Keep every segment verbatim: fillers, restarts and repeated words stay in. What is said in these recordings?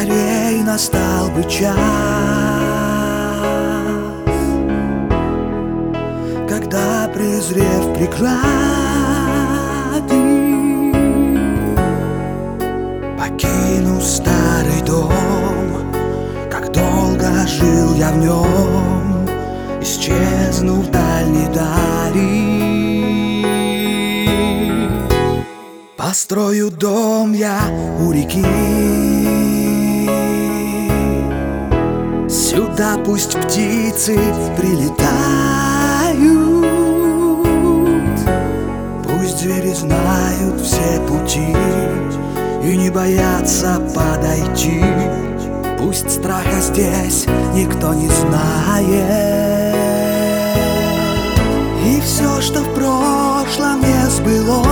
скорей настал бы час, когда, презрев преграды, покину старый дом. Как долго жил я в нем, исчезну в дальней дали. Построю дом я у реки, сюда пусть птицы прилетают, пусть звери знают все пути и не боятся подойти. Пусть страха здесь никто не знает, и все, что в прошлом не сбылось,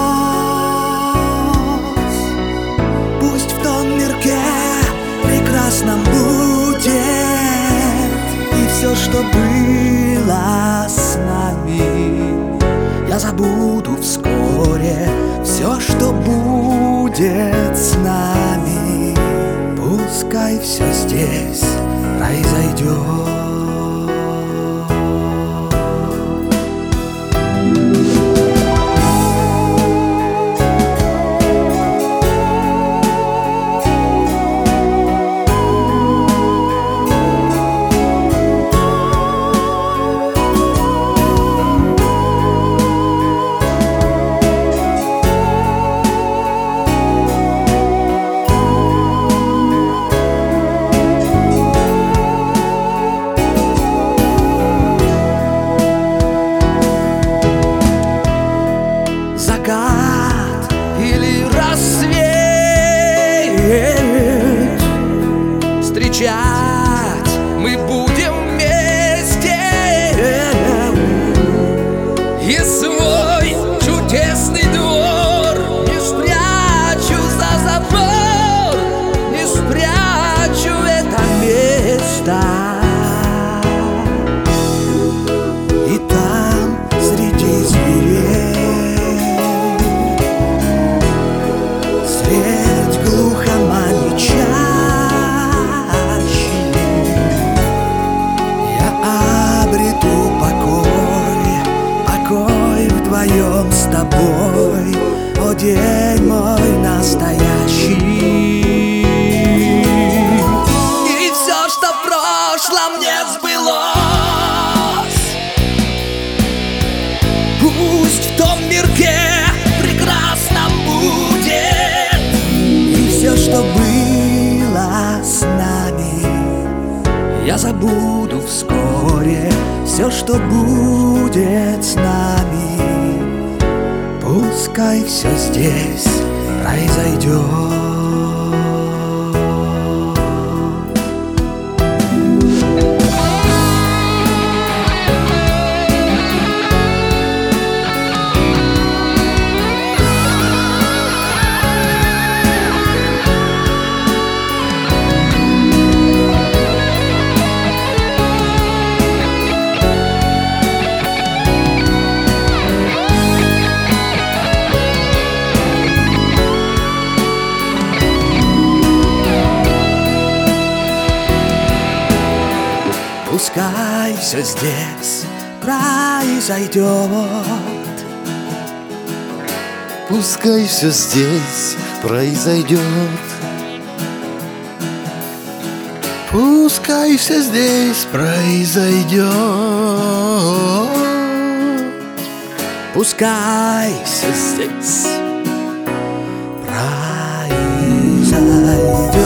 пусть в том мирке прекрасном будет. И все, что было с нами, я забуду вскоре. Все, что будет с нами, пускай все здесь произойдет. Или рассвет, встречать мы будем вместе, и свой чудесный двор не спрячу за забор, не спрячу это место. И там среди зверей, средь глухомани чащи, я обрету покой, покой вдвоем с тобой, о день мой настоящий. И все, что в прошлом не сбылось, пусть в том мирке прекрасном будет. И все, что было с нами, я забуду вскоре. Все, что будет с нами, пускай все здесь произойдет. Пускай все здесь произойдет, пускай все здесь произойдет, пускай все здесь произойдет, пускай все здесь произойдет.